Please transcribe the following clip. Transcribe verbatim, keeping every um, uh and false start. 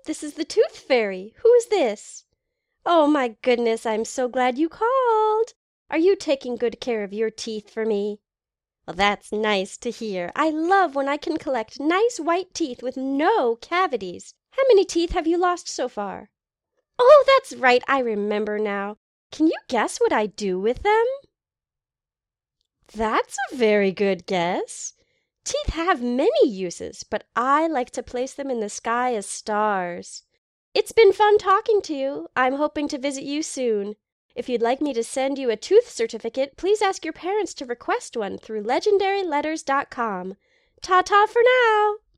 this is the Tooth Fairy. Who is this? Oh, my goodness, I'm so glad you called. Are you taking good care of your teeth for me? Well, that's nice to hear. I love when I can collect nice white teeth with no cavities. How many teeth have you lost so far? Oh, that's right, I remember now. Can you guess what I do with them? That's a very good guess. Teeth have many uses, but I like to place them in the sky as stars. It's been fun talking to you. I'm hoping to visit you soon. If you'd like me to send you a tooth certificate, please ask your parents to request one through legendary letters dot com. Ta-ta for now!